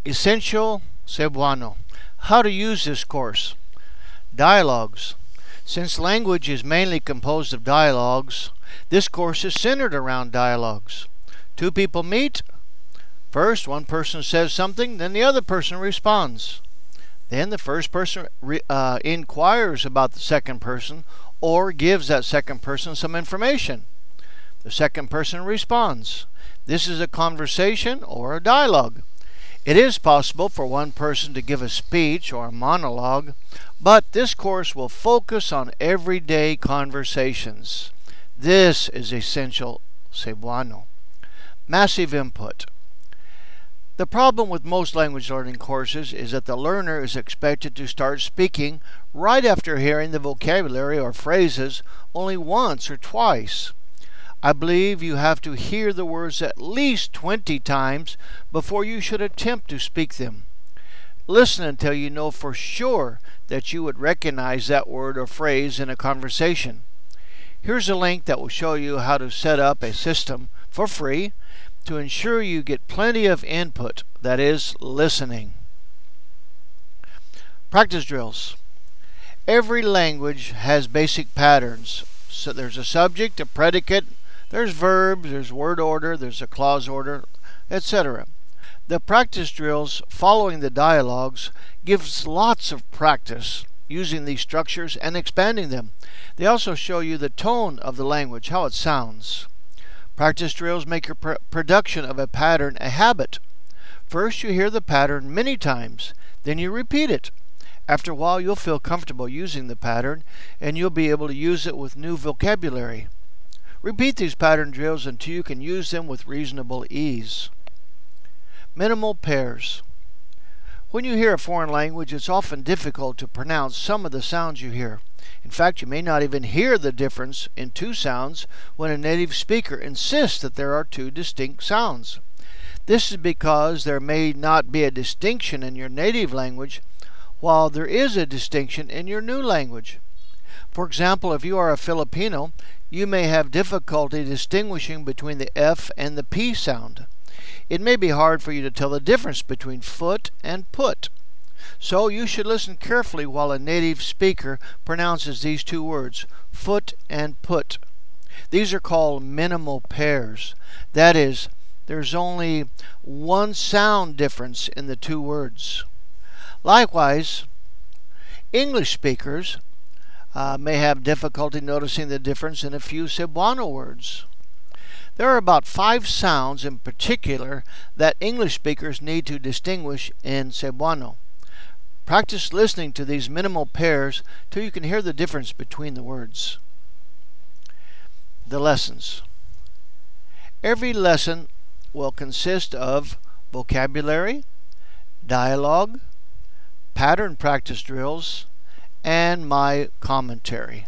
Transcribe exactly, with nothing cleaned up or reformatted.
Essential Cebuano. How to use this course. Dialogues. Since language is mainly composed of dialogues, this course is centered around dialogues. Two people meet. First, one person says something, then the other person responds. Then the first person re- uh, inquires about the second person or gives that second person some information. The second person responds. This is a conversation or a dialogue. It is possible for one person to give a speech or a monologue, but this course will focus on everyday conversations. This is essential Cebuano. Massive input. The problem with most language learning courses is that the learner is expected to start speaking right after hearing the vocabulary or phrases only once or twice. I believe you have to hear the words at least twenty times before you should attempt to speak them. Listen until you know for sure that you would recognize that word or phrase in a conversation. Here's a link that will show you how to set up a system for free to ensure you get plenty of input, that is, listening. Practice drills. Every language has basic patterns. So there's a subject, a predicate, there's verbs, there's word order, there's a clause order, et cetera. The practice drills following the dialogues gives lots of practice using these structures and expanding them. They also show you the tone of the language, how it sounds. Practice drills make your pr- production of a pattern a habit. First you hear the pattern many times, then you repeat it. After a while you'll feel comfortable using the pattern and you'll be able to use it with new vocabulary. Repeat these pattern drills until you can use them with reasonable ease. Minimal pairs. When you hear a foreign language, it's often difficult to pronounce some of the sounds you hear. In fact, you may not even hear the difference in two sounds when a native speaker insists that there are two distinct sounds. This is because there may not be a distinction in your native language, while there is a distinction in your new language. For example, if you are a Filipino, you may have difficulty distinguishing between the F and the P sound. It may be hard for you to tell the difference between foot and put. So you should listen carefully while a native speaker pronounces these two words, foot and put. These are called minimal pairs. That is, there's only one sound difference in the two words. Likewise, English speakers uh, may have difficulty noticing the difference in a few Cebuano words. There are about five sounds in particular that English speakers need to distinguish in Cebuano. Practice listening to these minimal pairs till you can hear the difference between the words. The lessons. Every lesson will consist of vocabulary, dialogue, pattern practice drills, and my commentary.